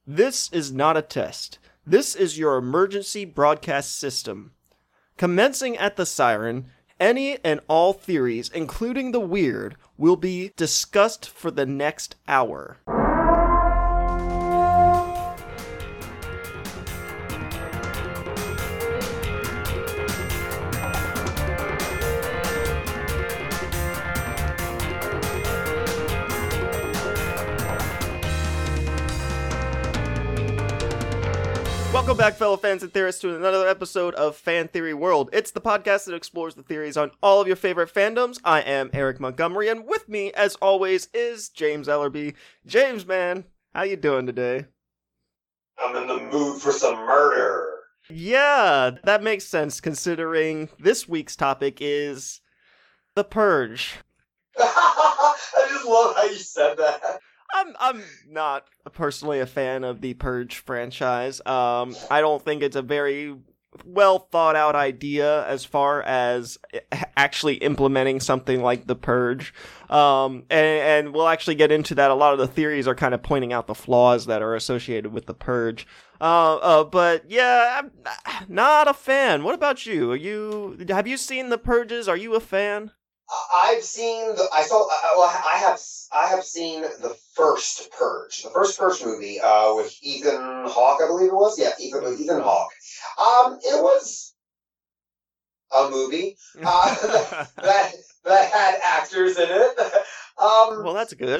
This is not a test. This is your emergency broadcast system. Commencing at the siren, any and all theories, including the weird, will be discussed for the next hour. Welcome back, fellow fans and theorists, to another episode of Fan Theory World. It's the podcast that explores the theories on all of your favorite fandoms. I am Eric Montgomery, and with me, as always, is James Ellerby. James, man, how you doing today? I'm in the mood for some murder. Yeah, that makes sense, considering this week's topic is The Purge. I just love how you said that. I'm not personally a fan of the Purge franchise. I don't think it's a very well thought out idea as far as actually implementing something like the Purge. And we'll actually get into that. A lot of the theories are kind of pointing out the flaws that are associated with the Purge. But yeah, I'm not a fan. What about you? Have you seen the Purges? Are you a fan? I have seen the first Purge, movie, with Ethan Hawke, I believe it was. Yeah, Ethan Hawke. It was a movie that had actors in it. Well, that's good.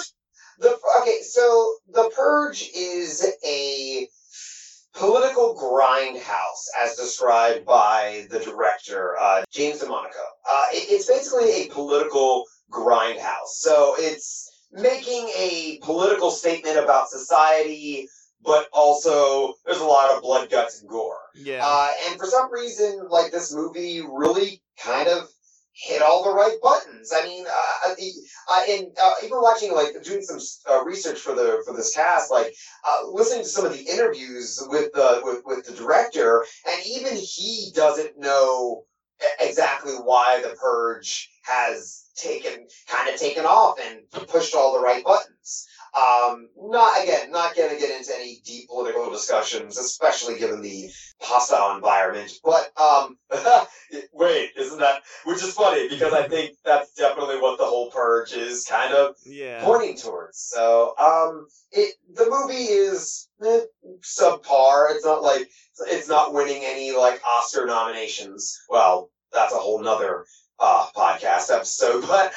So The Purge is a political grindhouse, as described by the director, James DeMonaco. It's basically a political grindhouse. So it's making a political statement about society, but also there's a lot of blood, guts, and gore. Yeah. And for some reason, like, this movie really kind of hit all the right buttons. I mean, even watching, like, doing some research for this cast, like, listening to some of the interviews with the director, and even he doesn't know exactly why The Purge has taken off and pushed all the right buttons. Not going to get into any deep political discussions, especially given the hostile environment. But, wait, which is funny, because I think that's definitely what the whole Purge is kind of pointing towards. So, the movie is subpar. It's not winning any, like, Oscar nominations. Well, that's a whole nother podcast episode, but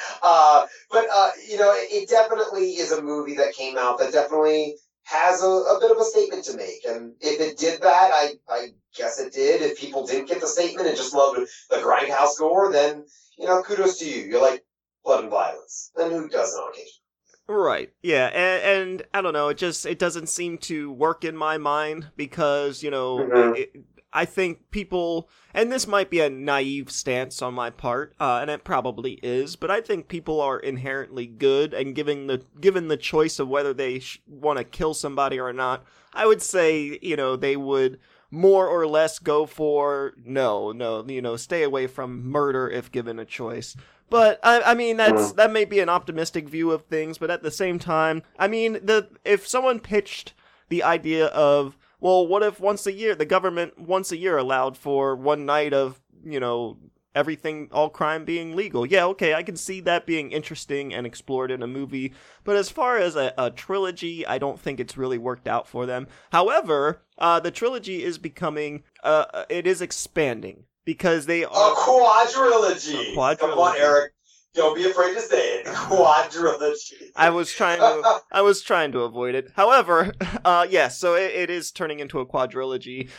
it definitely is a movie that came out that definitely has a bit of a statement to make, and if it did that, I guess it did. If people didn't get the statement and just loved the grindhouse gore, then, kudos to you. You're like blood and violence. Then who doesn't on occasion? Right. Yeah, and I don't know, it doesn't seem to work in my mind because, I think people, and this might be a naive stance on my part, and it probably is, but I think people are inherently good, and given the choice of whether they want to kill somebody or not, I would say, they would more or less go for no, stay away from murder if given a choice. But I mean, that may be an optimistic view of things, but at the same time, I mean, if someone pitched the idea of, well, what if the government once a year allowed for one night of, everything, all crime being legal? Yeah, okay, I can see that being interesting and explored in a movie. But as far as a trilogy, I don't think it's really worked out for them. However, the trilogy is it is expanding because they are... A quadrilogy! Come on, Eric. Don't be afraid to say it. Quadrilogy. I was trying to avoid it. However, so it is turning into a quadrilogy.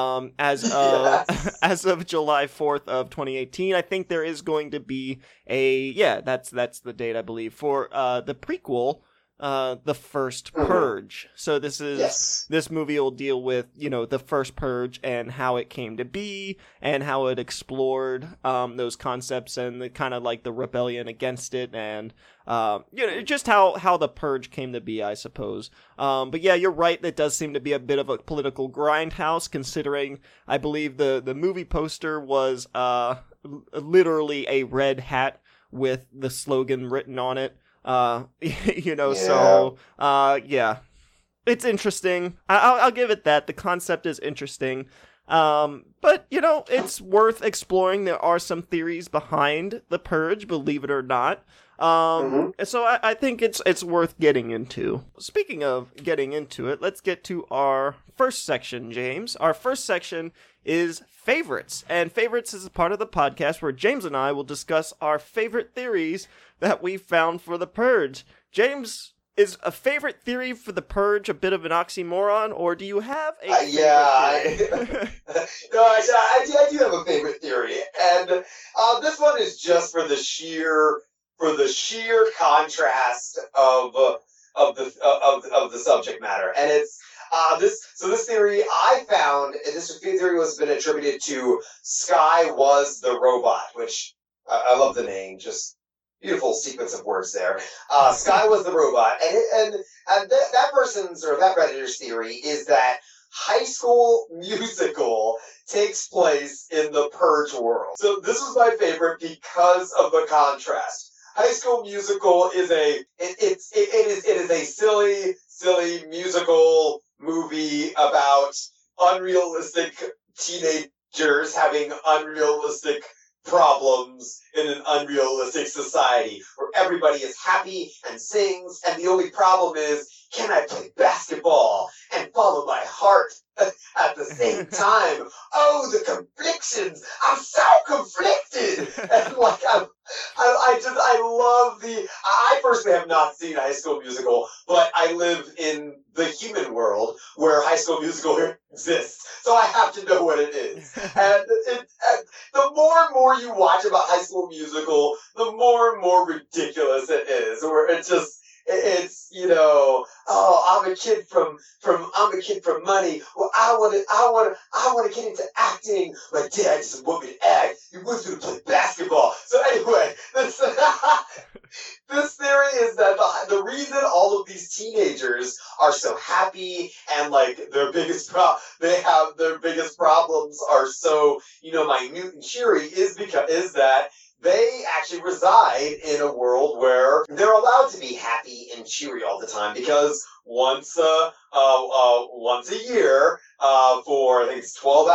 As of July 4th of 2018, I think there is going to be that's the date, I believe, for the prequel, the first Purge. So this movie will deal with, the first Purge and how it came to be and how it explored those concepts and the kind of like the rebellion against it and just how the Purge came to be, I suppose. But yeah, you're right, that does seem to be a bit of a political grindhouse, considering I believe the movie poster was literally a red hat with the slogan written on it. So, yeah. it's interesting. I'll give it that. The concept is interesting. But, you know, it's worth exploring. There are some theories behind The Purge, believe it or not. So I think it's worth getting into. Speaking of getting into it, let's get to our first section, James. Our first section is favorites. And favorites is a part of the podcast where James and I will discuss our favorite theories that we found for The Purge. James, is a favorite theory for The Purge a bit of an oxymoron, or do you have a favorite theory? No, I do have a favorite theory, and this one is just for the sheer contrast of the subject matter, and it's this theory I found. This theory was been attributed to Sky was the robot, which I love the name. Just beautiful sequence of words there. Sky was the robot, and that person's or that Redditor's theory is that High School Musical takes place in the Purge world. So this was my favorite because of the contrast. High School Musical is it is a silly musical movie about unrealistic teenagers having unrealistic problems in an unrealistic society where everybody is happy and sings, and the only problem is, can I play basketball and follow my heart at the same time? Oh, the conflictions! I'm so conflicted! And like, I personally have not seen High School Musical, but I live in the human world where High School Musical exists, so I have to know what it is. And the more and more you watch about High School Musical, the more and more ridiculous it is, where it's I'm a kid from money. Well, I want to get into acting. My dad doesn't want me to act. He wants me to play basketball. So anyway, this theory is that the reason all of these teenagers are so happy and like their biggest problems are so minute and cheery is that they actually reside in a world where they're allowed to be happy and cheery all the time because once a year, for I think it's 12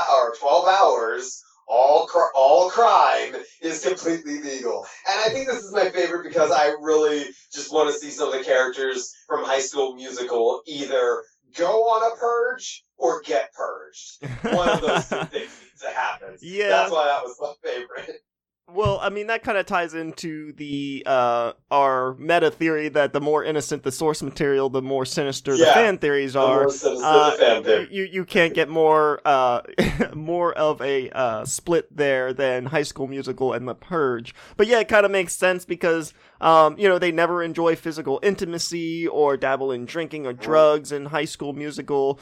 hours, all crime is completely legal. And I think this is my favorite because I really just want to see some of the characters from High School Musical either go on a purge or get purged. One of those two things needs to happen. Yeah. That's why that was my favorite. Well, I mean, that kind of ties into the our meta theory that the more innocent the source material, the more sinister the fan theories are. The more sinister the fan theory. You can't get more more of a split there than High School Musical and The Purge. But yeah, it kind of makes sense because they never enjoy physical intimacy or dabble in drinking or drugs in High School Musical.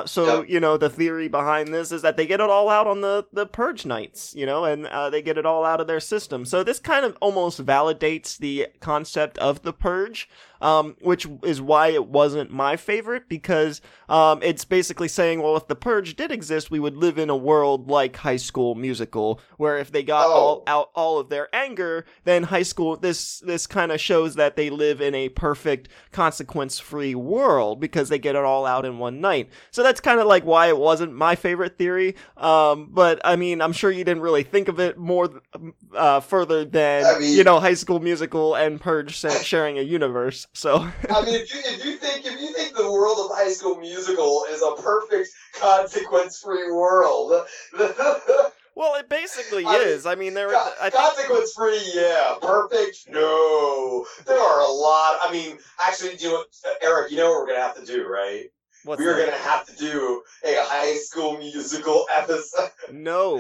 The theory behind this is that they get it all out on the Purge nights, and they get it all out of their system. So this kind of almost validates the concept of the Purge, which is why it wasn't my favorite, because it's basically saying, well, if the Purge did exist, we would live in a world like High School Musical, where if they got all of their anger, then High School, this kind of shows that they live in a perfect consequence-free world because they get it all out in one night. So that's kind of like why it wasn't my favorite theory. But I mean, I'm sure you didn't really think of it more further than High School Musical and Purge sharing a universe. So I mean, if you think the world of High School Musical is a perfect consequence-free world. Well, it basically is. I mean, consequence-free, yeah. Perfect? No. There are a lot. I mean, actually, Eric, you know what we're going to have to do, right? We're going to have to do a High School Musical episode. No.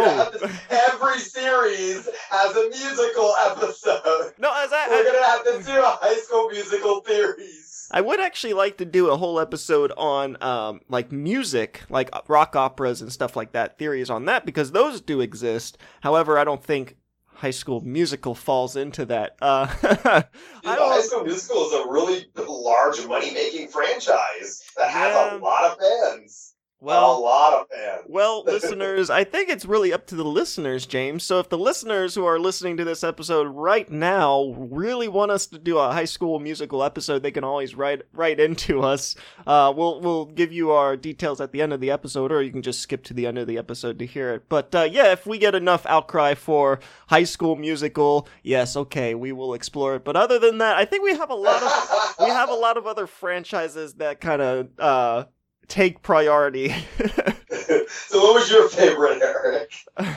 Every series has a musical episode. No, we're going to have to do a High School Musical theories. I would actually like to do a whole episode on like music, like rock operas and stuff like that, theories on that, because those do exist. However, I don't think High School Musical falls into that. High School Musical is a really large money-making franchise that has a lot of fans. Well, a lot of fans. Well, listeners, I think it's really up to the listeners, James. So if the listeners who are listening to this episode right now really want us to do a High School Musical episode, they can always write into us. We'll give you our details at the end of the episode, or you can just skip to the end of the episode to hear it. But yeah, if we get enough outcry for High School Musical, yes, okay, we will explore it. But other than that, I think we have a lot of other franchises that kind of take priority. So what was your favorite, Eric?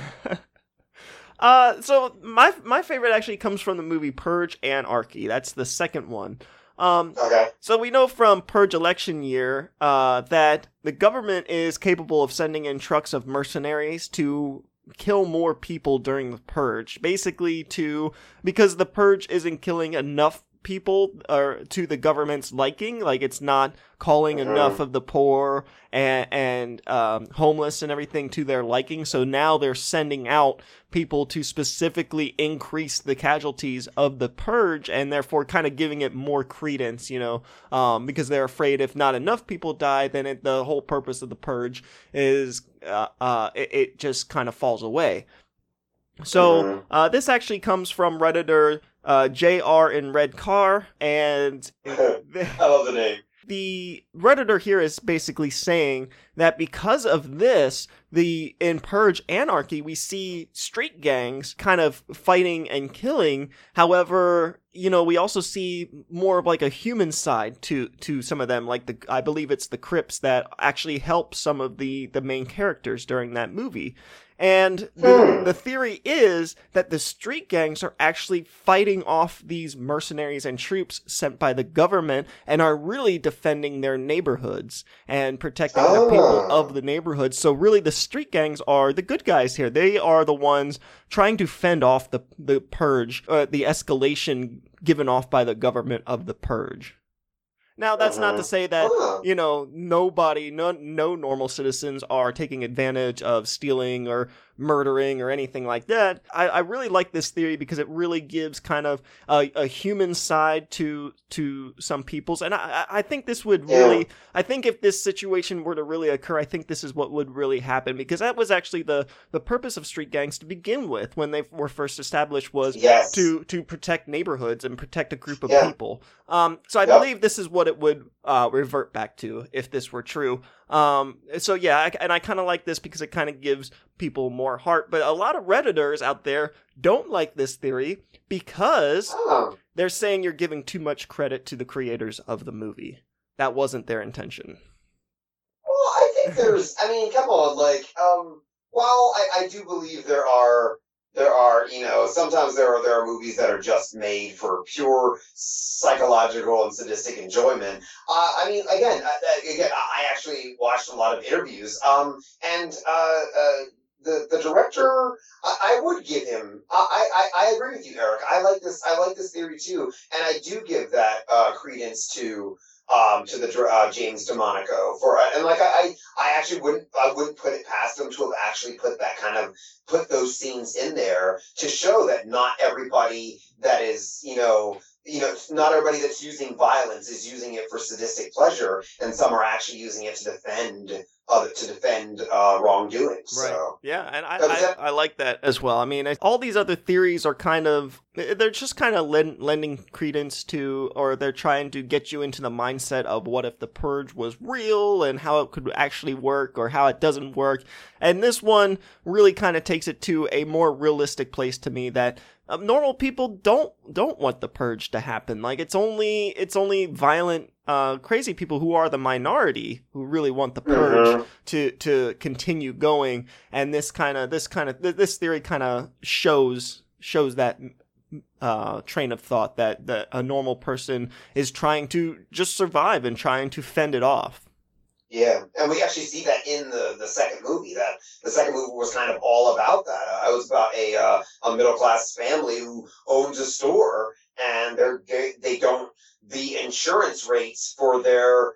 So my favorite actually comes from the movie Purge Anarchy. That's the second one. Okay. So we know from Purge election year that the government is capable of sending in trucks of mercenaries to kill more people during the Purge. Basically because the Purge isn't killing enough people or to the government's liking, like it's not calling enough of the poor and homeless and everything to their liking, so now they're sending out people to specifically increase the casualties of the Purge, and therefore kind of giving it more credence, because they're afraid if not enough people die, then the whole purpose of the Purge is it just kind of falls away. So this actually comes from Redditor JR in Red Car, and I love the name. The Redditor here is basically saying that because of this, in Purge Anarchy, we see street gangs kind of fighting and killing. However, we also see more of like a human side to some of them. Like I believe it's the Crips that actually help some of the main characters during that movie. And the theory is that the street gangs are actually fighting off these mercenaries and troops sent by the government and are really defending their neighborhoods and protecting the people of the neighborhoods. So really the street gangs are the good guys here. They are the ones trying to fend off the Purge, the escalation given off by the government of the Purge. Now, that's not to say that, no normal citizens are taking advantage of stealing or murdering or anything like that. I really like this theory because it really gives kind of a human side to some peoples. And I think this would really, I think if this situation were to really occur, I think this is what would really happen, because that was actually the purpose of street gangs to begin with when they were first established, was to protect neighborhoods and protect a group of people. So I believe this is what it would revert back to if this were true. So yeah, I kind of like this because it kind of gives people more heart. But a lot of Redditors out there don't like this theory because they're saying you're giving too much credit to the creators of the movie. That wasn't their intention. Well, I think come on, while I do believe there are, sometimes there are movies that are just made for pure psychological and sadistic enjoyment. I actually watched a lot of interviews, and the director, I would give him. I agree with you, Eric. I like this theory too, and I do give that credence to the James DeMonaco I actually wouldn't put it past him to have actually put those scenes in there to show that not everybody that is not everybody that's using violence is using it for sadistic pleasure, and some are actually using it to defend wrongdoing. Right. So. Yeah, and I like that as well. I mean, all these other theories are they're just kind of lending credence to, or they're trying to get you into the mindset of what if the Purge was real and how it could actually work or how it doesn't work. And this one really kind of takes it to a more realistic place to me, that normal people don't want the Purge to happen. Like it's only violent, crazy people who are the minority who really want the Purge to continue going. And this theory kind of shows that train of thought that a normal person is trying to just survive and trying to fend it off. Yeah, and we actually see that in the second movie. That the second movie was kind of all about that. It was about a middle class family who owns a store, and they don't, the insurance rates for their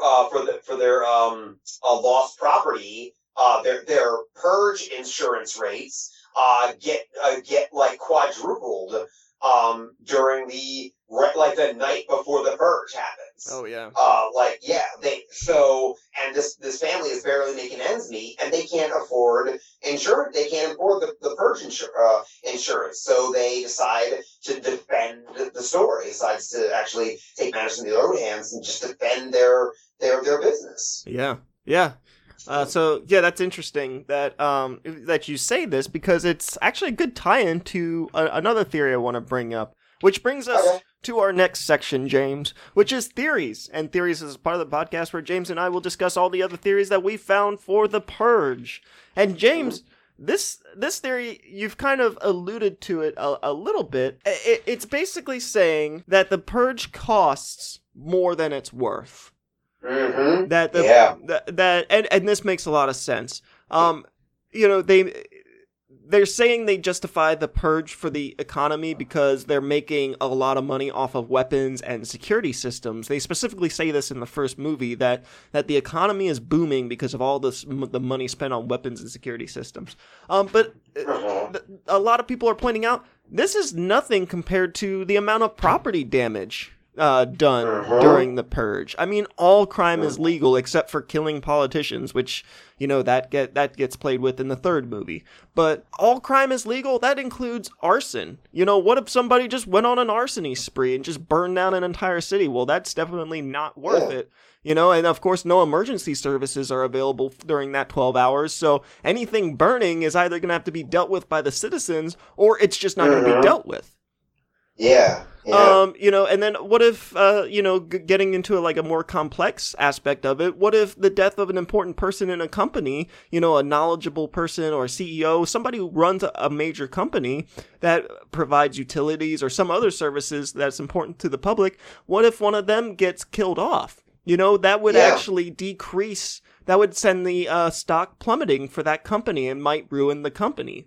lost property, their Purge insurance rates get like quadrupled during the night before the Purge happens. Oh yeah. and this family is barely making ends meet, and they can't afford insurance. They can't afford the purge insurance, so they decide to defend the store. They decides to actually take matters into their own hands and just defend their business. Yeah. So that's interesting that that you say this, because it's actually a good tie-in to another theory I want to bring up, which brings us to our next section, James, which is theories. And theories is part of the podcast where James and I will discuss all the other theories that we found for the Purge. And James, this theory, you've kind of alluded to it a little bit. It's basically saying that the Purge costs more than it's worth. Mm-hmm. And this makes a lot of sense. They're saying they justify the Purge for the economy because they're making a lot of money off of weapons and security systems. They specifically say this in the first movie, that the economy is booming because of all the money spent on weapons and security systems. But a lot of people are pointing out this is nothing compared to the amount of property damage done during the Purge. I mean, all crime is legal except for killing politicians, which, that gets played with in the third movie. But all crime is legal. That includes arson. What if somebody just went on an arsony spree and just burned down an entire city? Well, that's definitely not worth it. And of course, no emergency services are available during that 12 hours. So anything burning is either going to have to be dealt with by the citizens, or it's just not going to be dealt with. Yeah. And then what if, getting into a more complex aspect of it, what if the death of an important person in a company, a knowledgeable person or CEO, somebody who runs a major company that provides utilities or some other services that's important to the public, what if one of them gets killed off? That would actually decrease, that would send the stock plummeting for that company and might ruin the company.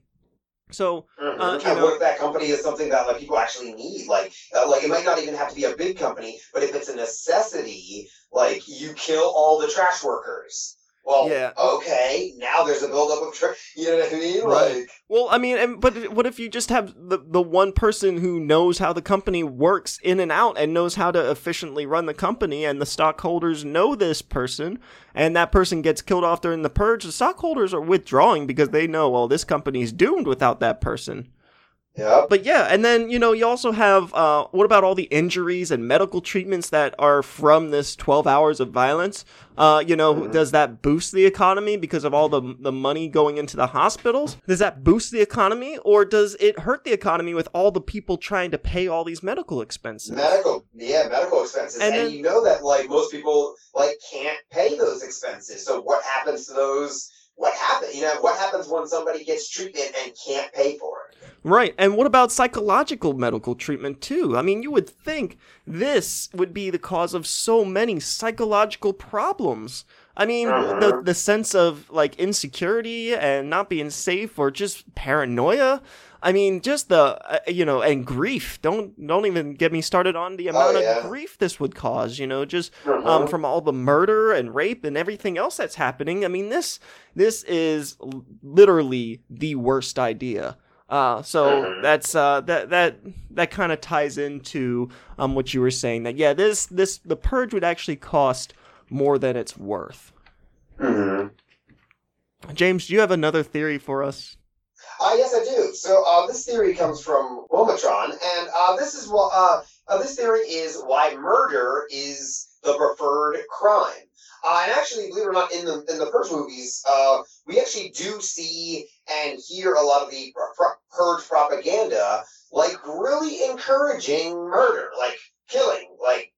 So, and what if that company is something that people actually need? It might not even have to be a big company, but if it's a necessity, you kill all the trash workers. Well, okay, now there's a buildup of trash. You know what I mean? Right. Well, I mean, but what if you just have the one person who knows how the company works in and out and knows how to efficiently run the company, and the stockholders know this person, and that person gets killed off during the Purge? The stockholders are withdrawing because they know, well, this company's doomed without that person. Yeah. But and then, you also have, what about all the injuries and medical treatments that are from this 12 hours of violence? Does that boost the economy because of all the money going into the hospitals? Does that boost the economy, or does it hurt the economy with all the people trying to pay all these medical expenses? Medical expenses. And then, that, most people, can't pay those expenses. So what happens to those? What happens when somebody gets treatment and can't pay for it? Right. And what about psychological medical treatment too? I mean, you would think this would be the cause of so many psychological problems. I mean, the sense of insecurity and not being safe, or just paranoia. I mean, just the and grief. Don't even get me started on the amount of grief this would cause. From all the murder and rape and everything else that's happening. I mean, this is literally the worst idea. So that's that kind of ties into what you were saying, that the Purge would actually cost more than it's worth. James, do you have another theory for us? Yes, I do. So this theory comes from Womatron, and this theory is why murder is the preferred crime. And actually, believe it or not, in the Purge movies, we actually do see and hear a lot of the Purge propaganda, really encouraging murder, killing,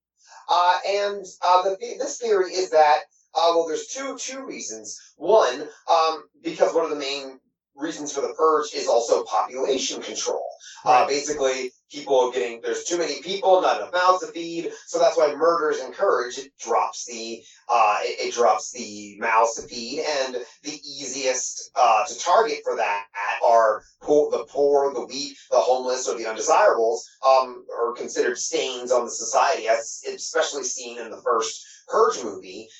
this theory is that there's two reasons. One, because one of the main reasons for the Purge is also population control. Basically, there's too many people, not enough mouths to feed, so that's why murder is encouraged. It drops the mouths to feed, and the easiest to target for that are the poor, the weak, the homeless, or the undesirables, are considered stains on the society, as especially seen in the first Purge movie,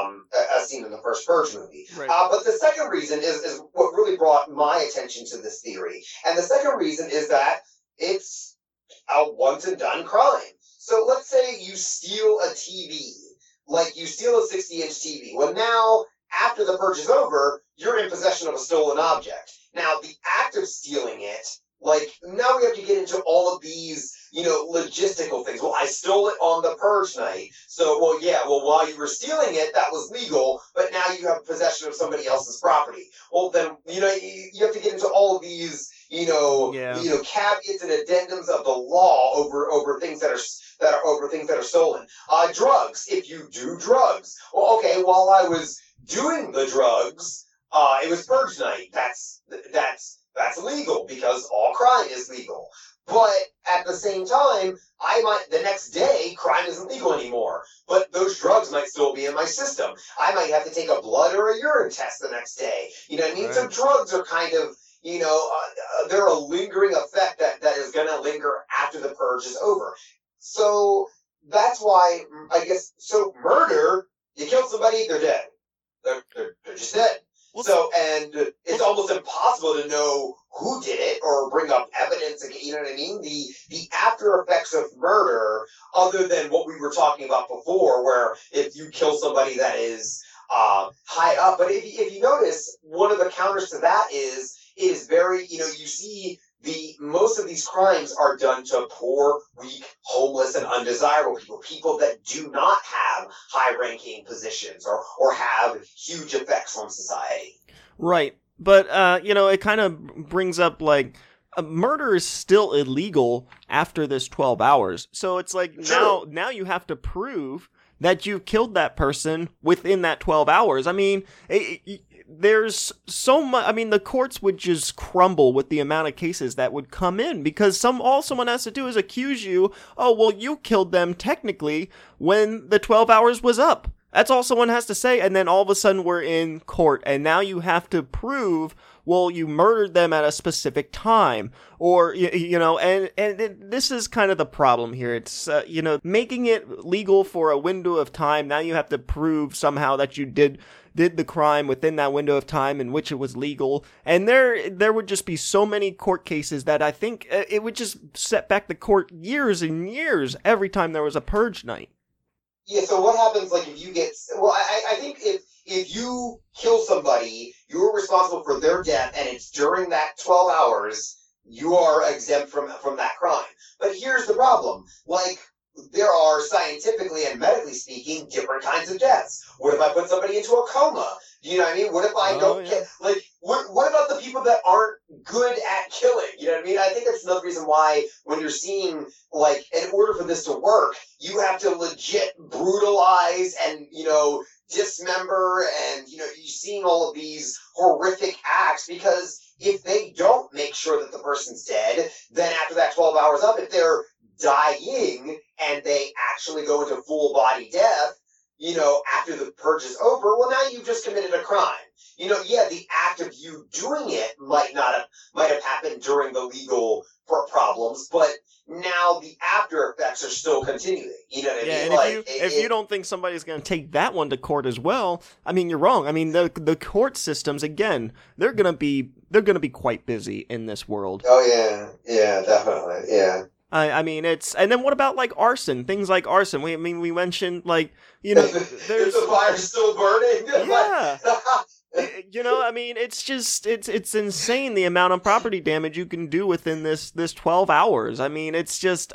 Right. But the second reason is what really brought my attention to this theory. And the second reason is that it's a once and done crime. So let's say you steal a TV, like you steal a 60-inch TV. Well, now after the purge is over, you're in possession of a stolen object. Now, the act of stealing it, like, now we have to get into all of these, logistical things. Well, I stole it on the purge night. So, while you were stealing it, that was legal, but now you have possession of somebody else's property. Well, then, you have to get into all of these, caveats and addendums of the law over things that are stolen. Drugs. If you do drugs, well, okay, while I was doing the drugs, it was purge night. That's legal because all crime is legal. But at the same time, the next day, crime isn't legal anymore. But those drugs might still be in my system. I might have to take a blood or a urine test the next day. You know what I mean? Right. So drugs are kind of, they're a lingering effect that is going to linger after the purge is over. So that's why, I guess, murder, you kill somebody, they're dead. They're just dead. And it's almost impossible to know who did it or bring up evidence. You know what I mean? The after effects of murder, other than what we were talking about before, where if you kill somebody that is high up. But if you notice, one of the counters to that is very, you see most of these crimes are done to poor, weak, homeless, and undesirable people that do not have high-ranking positions or have huge effects on society. Right. But, it kind of brings up, murder is still illegal after this 12 hours. So it's like, now you have to prove that you killed that person within that 12 hours. I mean, there's so much. I mean, the courts would just crumble with the amount of cases that would come in because all someone has to do is accuse you. Oh, well, you killed them technically when the 12 hours was up. That's all someone has to say. And then all of a sudden we're in court and now you have to prove, well, you murdered them at a specific time or, and this is kind of the problem here. It's, making it legal for a window of time. Now you have to prove somehow that you did the crime within that window of time in which it was legal. And there would just be so many court cases that I think it would just set back the court years and years every time there was a purge night. Yeah, so what happens, if you get... Well, I think if you kill somebody, you're responsible for their death, and it's during that 12 hours, you are exempt from that crime. But here's the problem. There are, scientifically and medically speaking, different kinds of deaths. What if I put somebody into a coma? You know what I mean? What if I what about the people that aren't good at killing? You know what I mean? I think that's another reason why when you're seeing, in order for this to work, you have to legit brutalize and, dismember and, you're seeing all of these horrific acts because if they don't make sure that the person's dead, then after that 12 hours up, if they're dying and they actually go into full body death, after the purge is over, well, now you've just committed a crime. The act of you doing it might have happened during the legal problems, but now the after effects are still continuing. You know what I mean? And if you don't think somebody's going to take that one to court as well, I mean, you're wrong. I mean, the court systems, again, they're going to be quite busy in this world. Oh yeah, definitely, yeah. I mean, and then what about arson? Things like arson. We mentioned there's the fire's still burning. Yeah. I mean, it's just it's insane the amount of property damage you can do within this 12 hours. I mean, it's just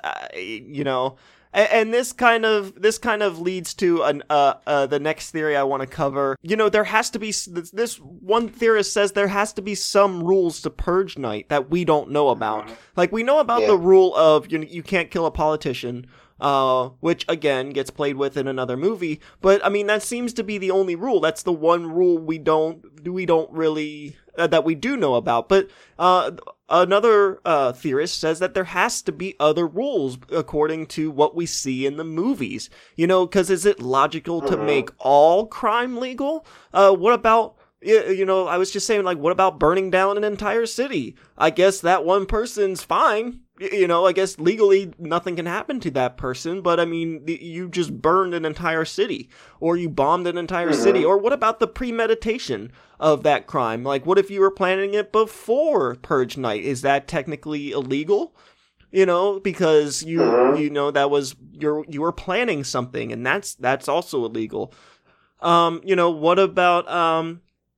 and this kind of leads to the next theory I want to cover. There has to be this one theorist says there has to be some rules to purge night that we don't know about. We know about the rule of you can't kill a politician. Which again gets played with in another movie, but I mean that seems to be the only rule. That's the one rule we don't really that we do know about. But another theorist says that there has to be other rules according to what we see in the movies. Because is it logical to make all crime legal? What about? I was just saying, what about burning down an entire city? I guess that one person's fine. I guess legally nothing can happen to that person, but I mean, you just burned an entire city, or you bombed an entire city, or what about the premeditation of that crime? What if you were planning it before Purge Night? Is that technically illegal? because you that was you were planning something, and that's also illegal. What about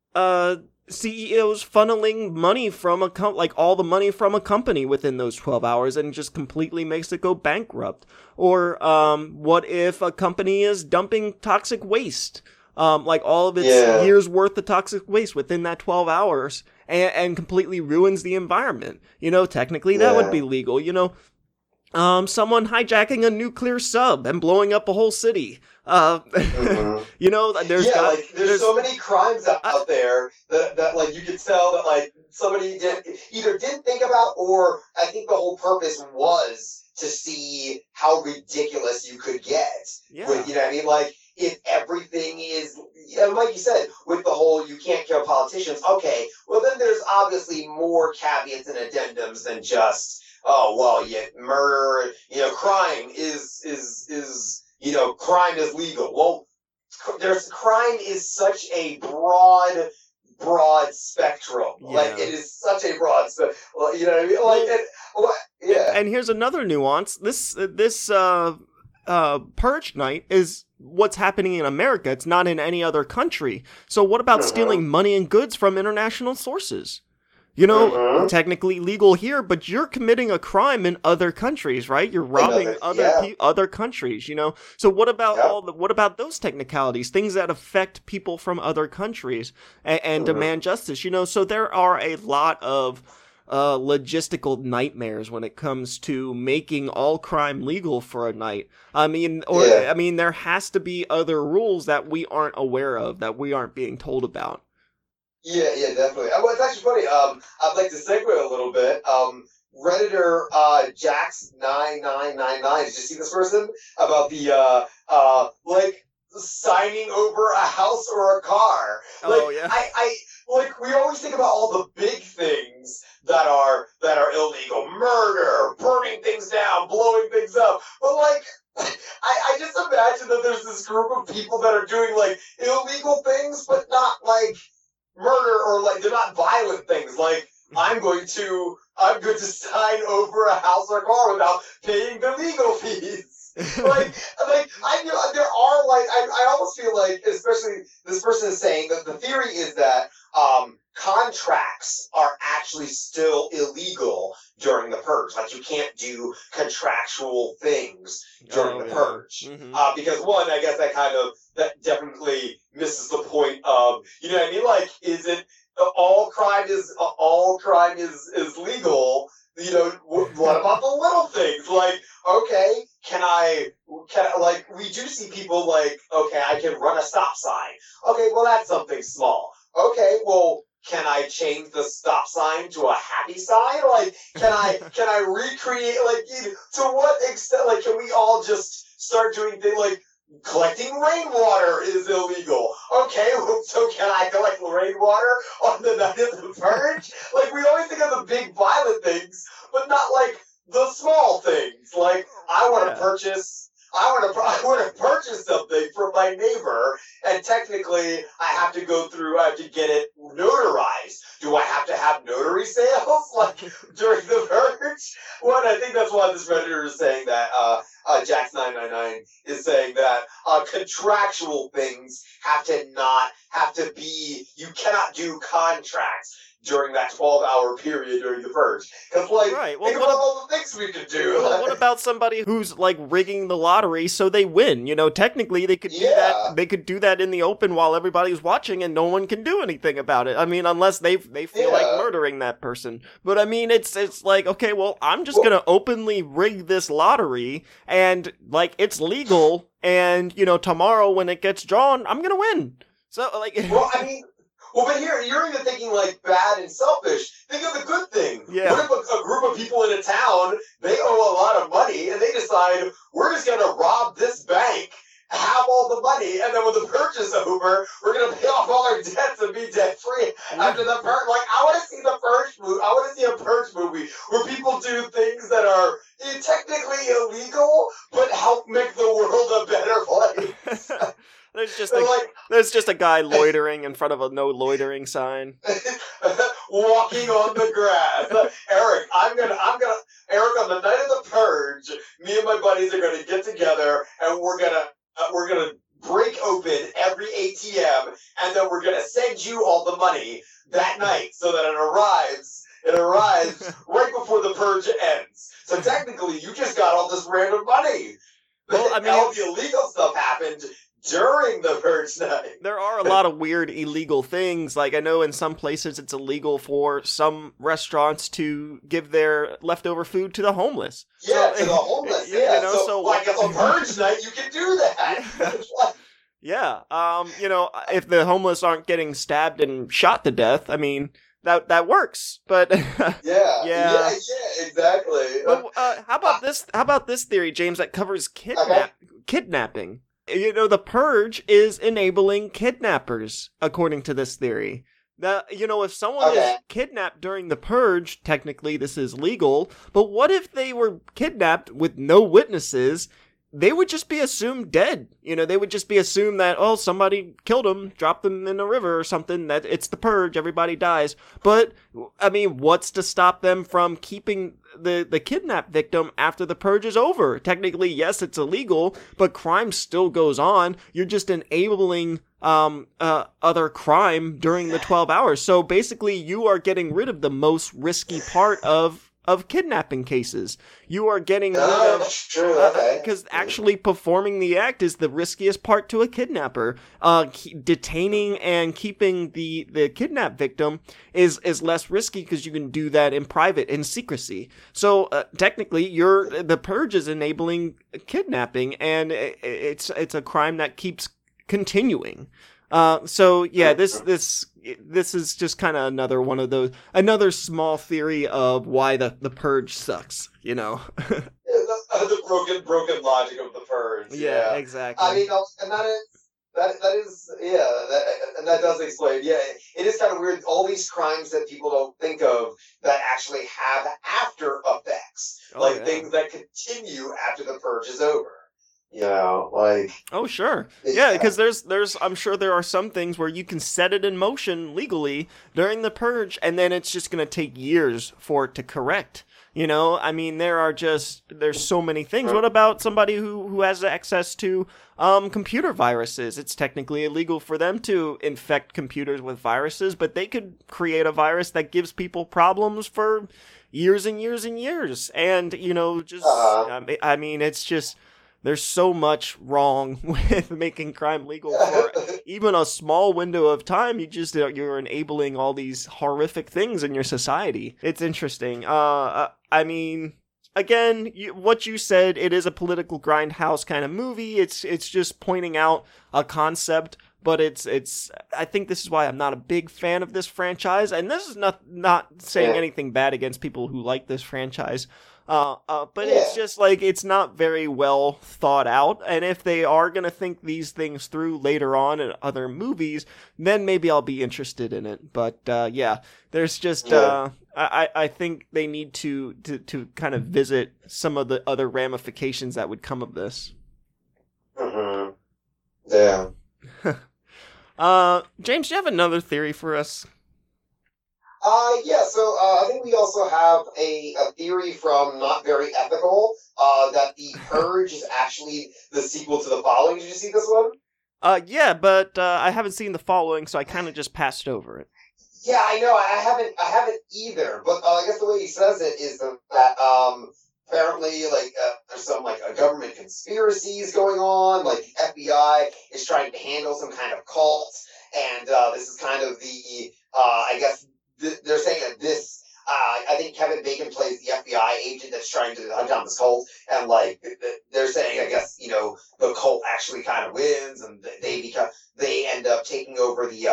CEOs funneling money from all the money from a company within those 12 hours and just completely makes it go bankrupt? Or what if a company is dumping toxic waste, all of its years worth of toxic waste within that 12 hours and completely ruins the environment? Technically that would be legal. Someone hijacking a nuclear sub and blowing up a whole city. There's so many crimes out there that you could tell that somebody didn't think about, or I think the whole purpose was to see how ridiculous you could get. Yeah. With, if everything is, like you said, with the whole you can't kill politicians, okay, well then there's obviously more caveats and addendums than just, murder, crime is crime is legal. Well, crime is such a broad spectrum. Yeah. It is such a broad spectrum. You know what I mean? And here's another nuance. This Purge Night is what's happening in America. It's not in any other country. So what about stealing money and goods from international sources? Technically legal here, but you're committing a crime in other countries, right? You're robbing other countries, So what about what about those technicalities, things that affect people from other countries and demand justice, So there are a lot of logistical nightmares when it comes to making all crime legal for a night. There has to be other rules that we aren't aware of, that we aren't being told about. Yeah, definitely. Well, it's actually funny. I'd like to segue a little bit. Redditor Jax9999. Did you see this person about the signing over a house or a car? I we always think about all the big things that are illegal: murder, burning things down, blowing things up. But I just imagine that there's this group of people that are doing illegal things, but not murder, or they're not violent things. I'm going to sign over a house or a car without paying the legal fees. I feel there are I almost feel especially this person is saying that the theory is that contracts are actually still illegal during the purge. You can't do contractual things during the purge. Because one, I guess that definitely misses the point of, is it all crime is legal? What about the little things? Okay, can I we do see people okay, I can run a stop sign. Okay, well that's something small. Okay, well, can I change the stop sign to a happy sign? Can I recreate, to what extent, can we all just start doing things collecting rainwater is illegal? Okay, so can I collect rainwater on the night of the purge? We always think of the big violent things, but not the small things. I want to purchase something from my neighbor, and technically I have to get it notarized. Do I have to have notary sales during the purge? Well, I think that's why this Redditor is saying that Jax999 is saying that contractual things have to be, you cannot do contracts during that 12-hour period during the purge. Because, think about all the things we could do. What about somebody who's, rigging the lottery so they win? Technically they could do that. They could do that in the open while everybody's watching and no one can do anything about it. Unless they feel like murdering that person. But, it's okay, well, I'm just gonna openly rig this lottery and, it's legal, and, tomorrow when it gets drawn, I'm gonna win. So, Well, but here, you're even thinking bad and selfish. Think of the good thing. Yeah. What if a group of people in a town, they owe a lot of money, and they decide, we're just going to rob this bank, have all the money, and then when the purge is over, we're going to pay off all our debts and be debt-free after the purge. I want to see the purge movie. I want to see a purge movie where people do things that are technically illegal, but help make the world a better place. There's just a guy loitering in front of a no loitering sign. Walking on the grass. Eric, Eric, on the night of the purge, me and my buddies are going to get together and we're gonna break open every ATM, and then we're gonna send you all the money that night so that it arrives right before the purge ends. So technically, you just got all this random money. Well, I mean, all the illegal stuff happened during the purge night. There are a lot of weird illegal things. Like, I know in some places it's illegal for some restaurants to give their leftover food to the homeless. Yeah, to the homeless. Yeah, so like on purge night, you can do that. Yeah. If the homeless aren't getting stabbed and shot to death, I mean, that works. But yeah, exactly. But how about this theory, James, that covers kidnapping? The purge is enabling kidnappers, according to this theory. That, if someone is kidnapped during the purge, technically this is legal, but what if they were kidnapped with no witnesses? They would just be assumed dead. They would just be assumed that, somebody killed them, dropped them in a river or something, that it's the purge, everybody dies. But, I mean, what's to stop them from keeping the kidnapped victim after the purge is over? Technically, yes, it's illegal, but crime still goes on. You're just enabling other crime during the 12 hours. So basically, you are getting rid of the most risky part of kidnapping cases. You are getting rid of... That's true, okay. Because actually performing the act is the riskiest part to a kidnapper. Detaining and keeping the kidnapped victim is less risky because you can do that in private, in secrecy. So technically, the purge is enabling kidnapping, and it's a crime that keeps continuing. This is just kind of another small theory of why the purge sucks, The broken logic of the purge. Yeah, exactly. I mean, and that does explain. Yeah, it is kind of weird. All these crimes that people don't think of that actually have after effects, things that continue after the purge is over. Oh, sure. Yeah, because there's I'm sure there are some things where you can set it in motion legally during the purge, and then it's just going to take years for it to correct. I mean, there's so many things. What about somebody who has access to computer viruses? It's technically illegal for them to infect computers with viruses, but they could create a virus that gives people problems for years and years and years. And, I mean, it's just... There's so much wrong with making crime legal for even a small window of time. You're enabling all these horrific things in your society. It's interesting. I mean, again, what you said, it is a political grindhouse kind of movie. It's just pointing out a concept, but it's. I think this is why I'm not a big fan of this franchise. And this is not saying anything bad against people who like this franchise. But it's just it's not very well thought out, and if they are gonna think these things through later on in other movies, then maybe I'll be interested in it. But there's just I think they need to kind of visit some of the other ramifications that would come of this. Mm-hmm. Yeah. James, do you have another theory for us? So I think we also have a theory from Not Very Ethical that The Purge is actually the sequel to The Following. Did you see this one? Yeah, but I haven't seen The Following, so I kind of just passed over it. Yeah, I know. I haven't either. But I guess the way he says it is that apparently, there's some government conspiracies going on. Like the FBI is trying to handle some kind of cult, and this is kind of the I guess. They're saying that this, I think Kevin Bacon plays the FBI agent that's trying to hunt down this cult, and they're saying, I guess, the cult actually kind of wins, and they end up taking over the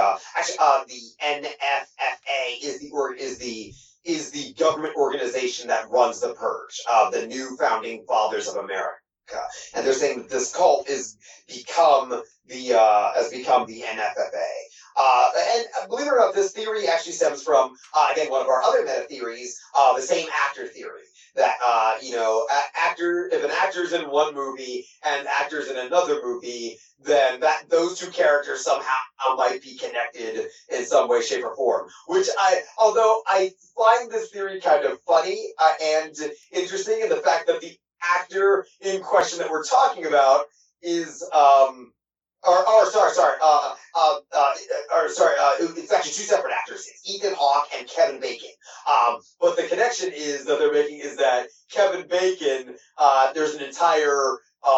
NFFA is the government organization that runs the purge, the new founding fathers of America. And they're saying that this cult has become the NFFA. And believe it or not, this theory actually stems from, again, one of our other meta theories, the same actor theory. that if an actor's in one movie and actors in another movie, then that those two characters somehow might be connected in some way, shape, or form. Although I find this theory kind of funny and interesting, in the fact that the actor in question that we're talking about is it's actually two separate actors. It's Ethan Hawke and Kevin Bacon. But the connection is that they're making is that Kevin Bacon, there's an entire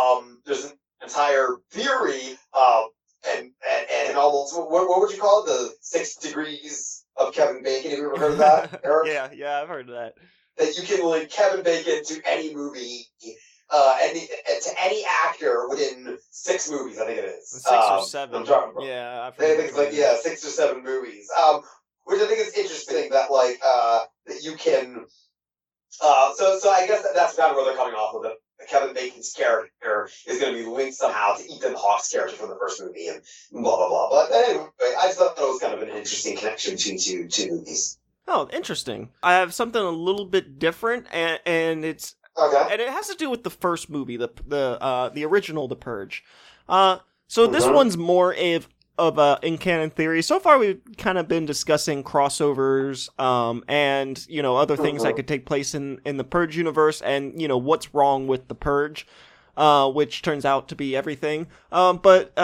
theory, and almost what would you call it? The 6 degrees of Kevin Bacon. Have you ever heard of that, Eric? yeah, I've heard of that. That you can link Kevin Bacon to any movie. To any actor within 6 movies, I think it is. 6 or 7. I'm trying to yeah, I think it's like 6 or 7 movies. Which I think is interesting that that you can. So I guess that's kind of where they're coming off of it. Kevin Bacon's character is going to be linked somehow to Ethan Hawke's character from the first movie, and blah blah blah. But anyway, I just thought that was kind of an interesting connection between two movies. Oh, interesting. I have something a little bit different, and it's. Okay. And it has to do with the first movie, the original, The Purge. So this one's more of a in-canon theory. So far, we've kind of been discussing crossovers, and other things that could take place in the Purge universe, and what's wrong with the Purge, which turns out to be everything. But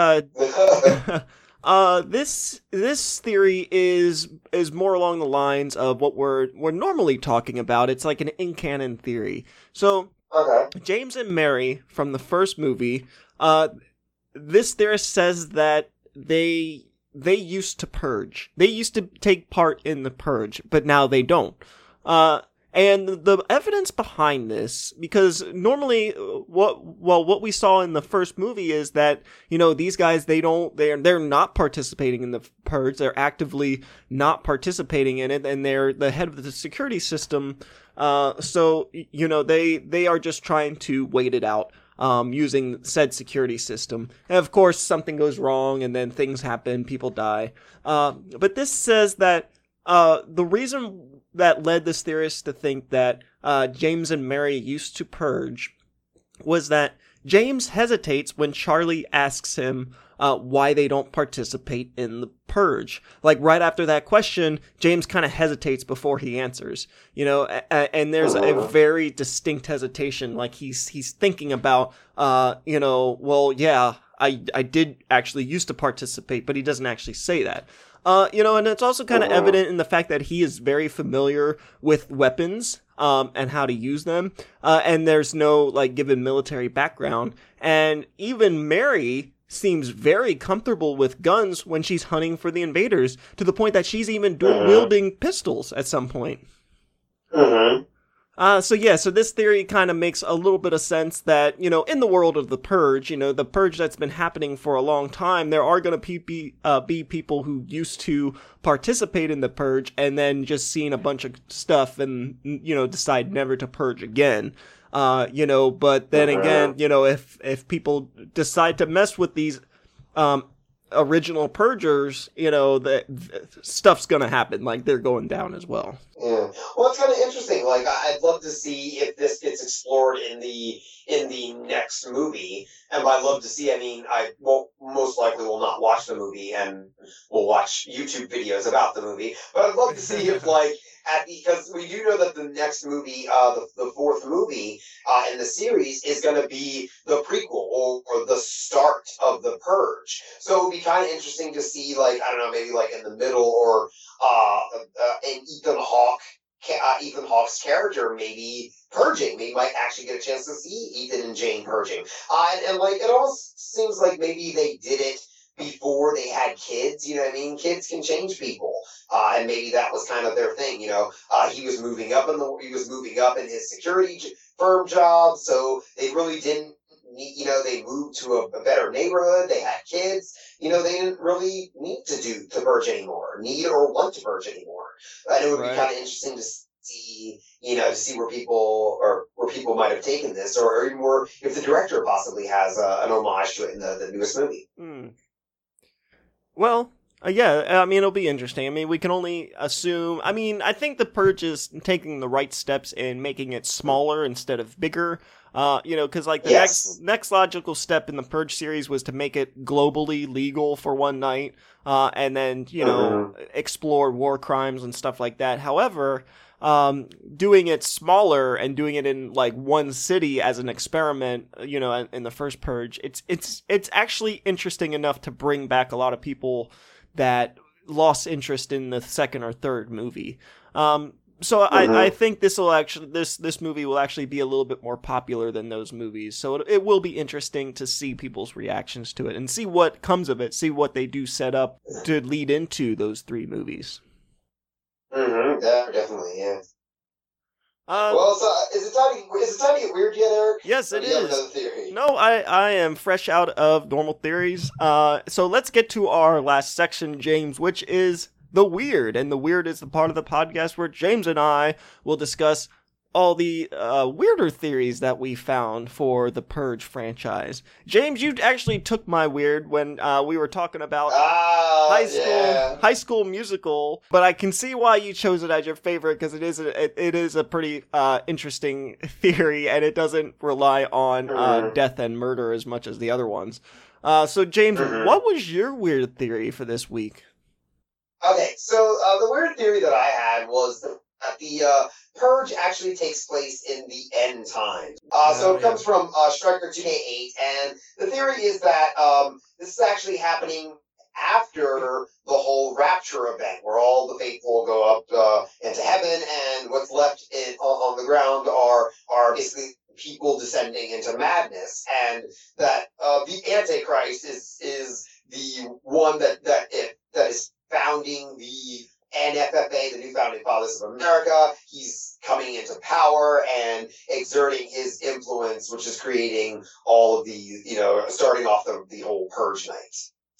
this theory is more along the lines of what we're normally talking about. It's like an in-canon theory. So, James and Mary from the first movie, this theorist says that they used to purge. They used to take part in the purge, but now they don't. And the evidence behind this, because normally what we saw in the first movie is that, these guys, they're not participating in the purge. They're actively not participating in it, and they're the head of the security system. So, they are just trying to wait it out, using said security system. And of course, something goes wrong and then things happen, people die. But this says that, the reason that led this theorist to think that James and Mary used to purge was that James hesitates when Charlie asks him why they don't participate in the purge. Like, right after that question, James kind of hesitates before he answers, and there's a very distinct hesitation. Like, he's thinking about, well, yeah, I did actually used to participate, but he doesn't actually say that. And it's also kind of evident in the fact that he is very familiar with weapons, and how to use them. And there's no, given military background. And even Mary seems very comfortable with guns when she's hunting for the invaders, to the point that she's even wielding pistols at some point. So this theory kind of makes a little bit of sense that, in the world of the Purge, the Purge that's been happening for a long time, there are going to be people who used to participate in the Purge and then just seen a bunch of stuff and, decide never to purge again. But then again, if people decide to mess with these, original purgers, the stuff's gonna happen. Like, they're going down as well. Yeah. Well, it's kind of interesting. Like, I'd love to see if this gets explored in the next movie. And by love to see, I mean, I most likely will not watch the movie, and will watch YouTube videos about the movie. But I'd love to see if, because we do know that the next movie, the fourth movie in the series, is going to be the prequel or the start of the Purge. So it would be kind of interesting to see, I don't know, maybe in the middle, or in Ethan Hawke's character maybe purging. We might actually get a chance to see Ethan and Jane purging. And it almost seems like maybe they did it before they had kids. You know what I mean? Kids can change people. And maybe that was kind of their thing. He was moving up in his security firm job, so they really didn't need, they moved to a better neighborhood, they had kids, they didn't really need to purge anymore, need or want to purge anymore. And it would be kind of interesting to see, to see where people might have taken this, or even more if the director possibly has an homage to it in the newest movie. Well, Yeah, I mean, it'll be interesting. I mean, we can only assume. I mean, I think The Purge is taking the right steps in making it smaller instead of bigger. Because like the Yes. next logical step in the Purge series was to make it globally legal for one night, and then explore war crimes and stuff like that. However, doing it smaller and doing it in like one city as an experiment, in the first Purge, it's actually interesting enough to bring back a lot of people that lost interest in the second or third movie. So I think this movie will actually be a little bit more popular than those movies. So it will be interesting to see people's reactions to it and see what comes of it, see what they do set up to lead into those three movies. Yeah, definitely, yeah. Well, so is it time to get weird yet, Eric? Yes, it is. Have is. another theory? No, I am fresh out of normal theories. So let's get to our last section, James, which is the weird. And the weird is the part of the podcast where James and I will discuss all the weirder theories that we found for the Purge franchise. James, you actually took my weird when we were talking about High School Musical, but I can see why you chose it as your favorite because it is a pretty interesting theory, and it doesn't rely on death and murder as much as the other ones. So James, what was your weird theory for this week? Okay, so the weird theory that I had was that the Purge actually takes place in the end times. So it comes from Striker 2K8, and the theory is that this is actually happening after the whole rapture event, where all the faithful go up into heaven, and what's left on the ground are basically people descending into madness, and that the Antichrist is the one that is founding the NFFA, the New Founding Fathers of America. He's coming into power and exerting his influence, which is creating all of the, starting off the whole Purge night.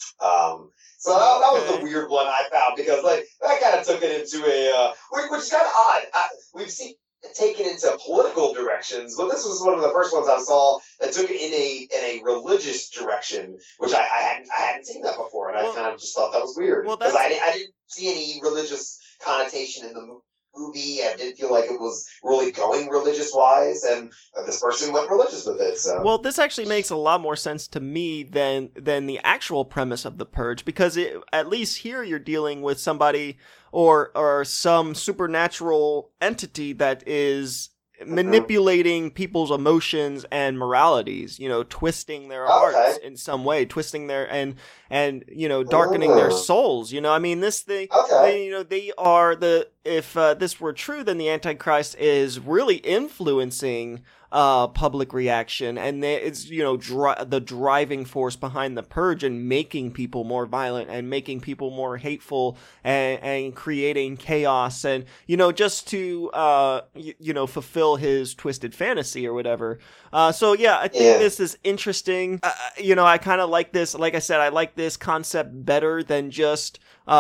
So that was the weird one I found, because like that kind of took it into which is kind of odd. We've seen it taken into political directions, but this was one of the first ones I saw that took it in a religious direction, which I hadn't seen that before, and I kind of just thought that was weird, because I didn't see any religious connotation in the movie. I didn't feel like it was really going religious wise, and this person went religious with it. So, well, this actually makes a lot more sense to me than the actual premise of the Purge, because at least here you're dealing with somebody or some supernatural entity that is manipulating people's emotions and moralities, twisting their hearts in some way, twisting their and darkening their souls. I mean, this thing, they are if this were true, then the Antichrist is really influencing public reaction, and it's the driving force behind the Purge and making people more violent and making people more hateful and creating chaos and just to fulfill his twisted fantasy or whatever. So yeah, I think this is interesting. I kind of like this. Like I said, I like this concept better than just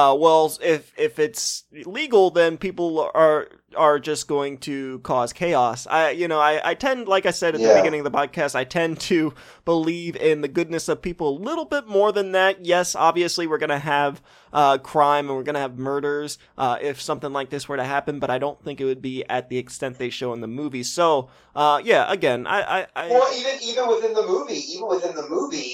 if it's legal, then people are just going to cause chaos. I tend, like I said at the beginning of the podcast, I tend to believe in the goodness of people a little bit more than that. Yes, obviously we're going to have crime and we're going to have murders if something like this were to happen, but I don't think it would be at the extent they show in the movie. So, again, well, even within the movie,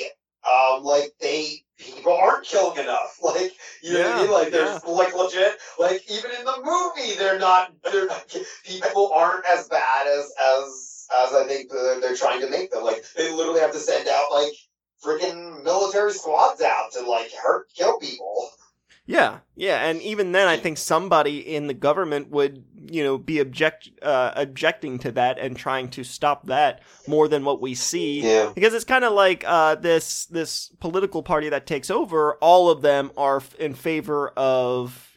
people aren't killing enough. Like, what I mean? Like, there's like legit, like even in the movie, they're not people aren't as bad as I think they're trying to make them. Like, they literally have to send out like freaking military squads out to like kill people. Yeah, and even then, I think somebody in the government would, be objecting to that and trying to stop that more than what we see. Yeah. Because it's kind of like this political party that takes over. All of them are in favor of,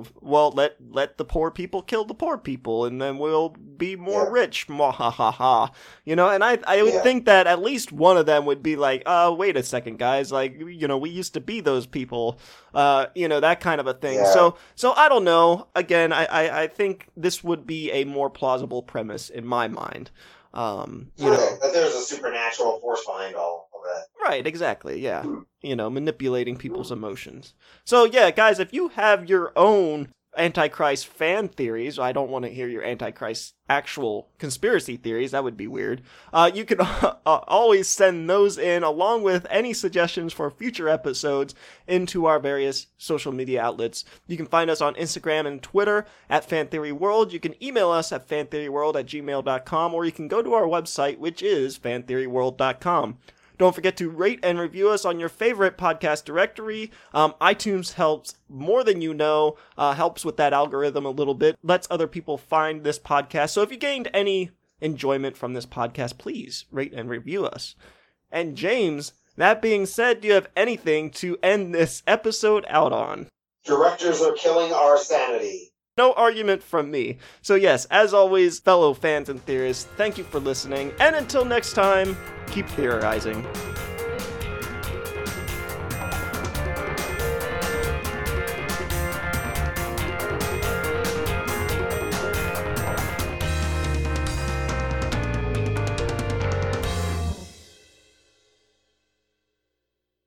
let the poor people kill the poor people, and then we'll be more rich. Mwahaha. And I would think that at least one of them would be like, wait a second, guys, like, we used to be those people. That kind of a thing. Yeah. So I don't know. Again, I think this would be a more plausible premise in my mind. That there's a supernatural force behind all of little bit. Right, exactly, yeah. You know, manipulating people's emotions. So, yeah, guys, if you have your own Antichrist fan theories, I don't want to hear your Antichrist actual conspiracy theories, that would be weird. You can always send those in, along with any suggestions for future episodes, into our various social media outlets. You can find us on Instagram and Twitter at FanTheoryWorld. You can email us at fantheoryworld@gmail.com, or you can go to our website, which is fantheoryworld.com. Don't forget to rate and review us on your favorite podcast directory. iTunes helps more than you know, helps with that algorithm a little bit, lets other people find this podcast. So if you gained any enjoyment from this podcast, please rate and review us. And James, that being said, do you have anything to end this episode out on? Directors are killing our sanity. No argument from me. So yes, as always, fellow fans and theorists, thank you for listening, and until next time, keep theorizing.